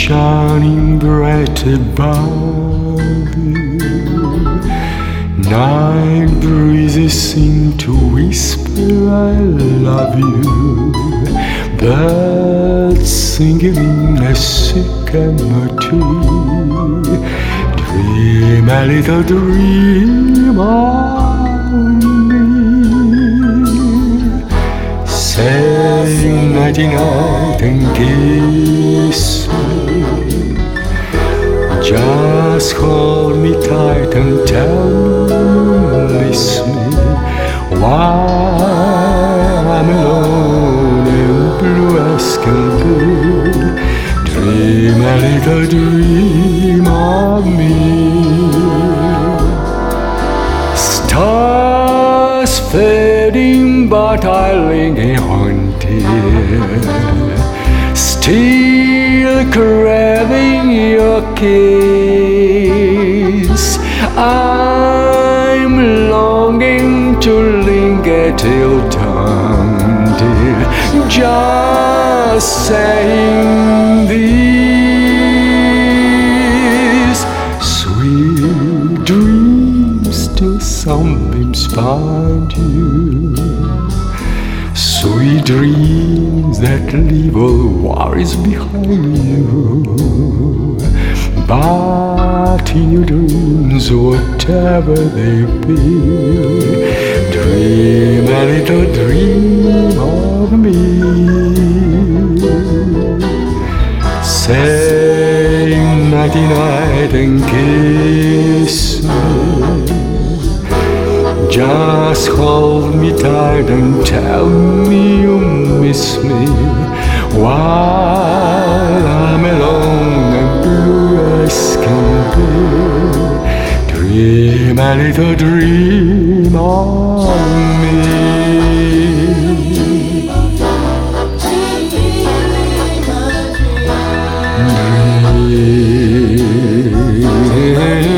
shining bright above you. Night breezes seem to whisper I love you. Birds singing in a sycamore tree. Dream a little dream of me. Say nighty-night and kiss me. Just hold me tight and tell me you miss me. While I'm alone and blue as can be, dream a little dream of me. Stars fading, but I linger haunted, still craving your kiss. I'm longing to linger till dawn, dear, just saying this. Sweet dreams till sunbeams find you. Sweet dreams that leave all worries behind you. But in your dreams, whatever they be, dream a little dream of me. Say nighty-night and kiss me. Just hold me tight and tell me you miss me. While I'm alone and blue as can be, dream a little dream of me. Dream